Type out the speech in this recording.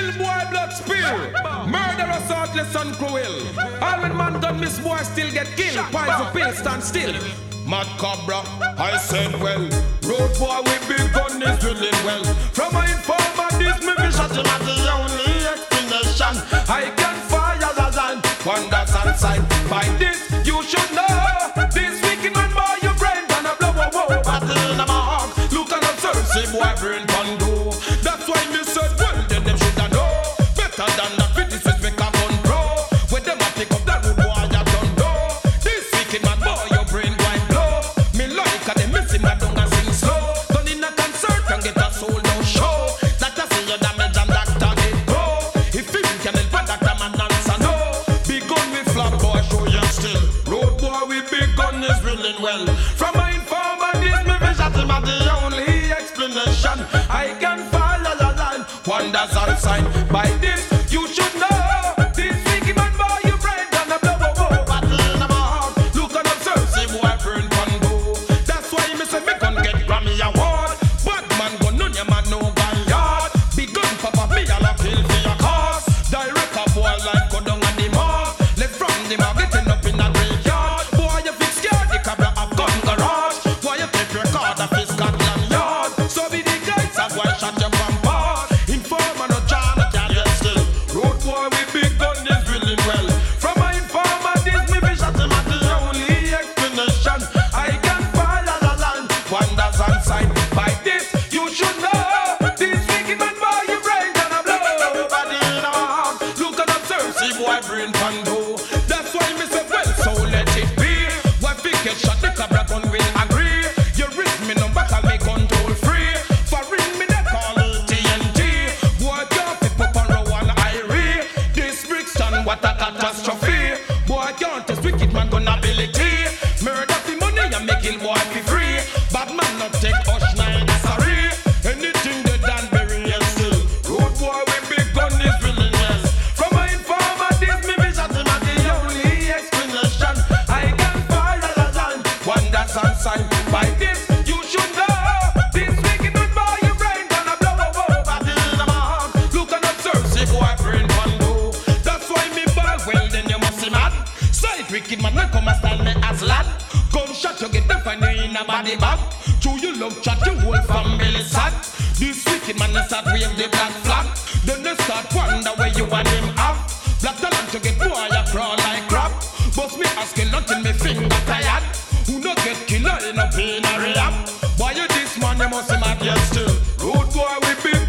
Kill boy, blood spill. Murderous, heartless and cruel. All when man done miss boy still get killed. Pies of pills stand still. Mad Cobra, I said well. Road boy with big gun is drilling well. From my informer, this me vision to not the only explanation. I can fire the line, wonders and sign. By this, you should know. This wicked man boy, your brain gonna blow a whoa. Battle in my heart, look and observe, see boy brain can do. That's why me said well, then them shoulda know. Better than that, fit this is make a gun pro. When them a pick up that road boy, you don't know. This wicked man boy, your brain going blow. Me like a them missing my tongue and sing slow. Done in a concert and get a soul no show. That I see your damage and doctor get go. If you can help a doctor man answer no. Big gun with flat boy show you still. Road boy with big gun is drilling well. From my informer, this me vision to my the only explanation. I can follow the line, wonders and sign. By this, you should know. This wicked man boy, you brain gonna blow a whoa. Battle in my heart, look and observe, see boy brain can go. That's why me say me gun get Grammy award. Bad man gun, none your man no gun yard. Big gun papa, me all a kill for your cause. Direct a boy like go down on the mark. Left from the mark, getting up in a graveyard. Boy, you fix scared, the cabra have gun garage. Why you take record of his Scotland yard? So be the guys that why shot you from bar. Informer no John, I can't get still. Road boy with big gun is drilling well. From my informer, this me vision to my the only explanation. I can follow the line, wonders and sign. By this, you should know. This wicked man boy, you brain gonna blow. Body in our heart, look and observe, see boy brain can do. That's why me say well, so let it be. Why big get shot, the cabra gun will agree. You risk me number, call me control free. For ring me they call it TNT. Boy can't pick up on row and Irie. This Brixton, what a catastrophe. Boy can't test wicked man gun ability. Murder for money and making boy be free. Bad man not take hush nine, sorry. Anything they done bury and still. Road boy with big gun is drilling well. From my informer, this me vision to my the only explanation. I can follow the line, wonders and sign. By this, you should know. This wicked man boy, your brain gonna blow a whoa. Battle in my heart, look and observe, see boy brain can do. That's why me ball well, then you must see mad. Sight wicked man, not come and style me as lad. Gunshot, you get the find you in a body bag. True you love chat, you whole family sad. This wicked man, they start wave the black flag. Then they start wonder where you want him up. Black talent to get boy, you crawl like crap. Bust me asking nothing, me finger tired. Who no get killer in a pain or rehab? Why you this man, you must be mad yet still. Road boy with big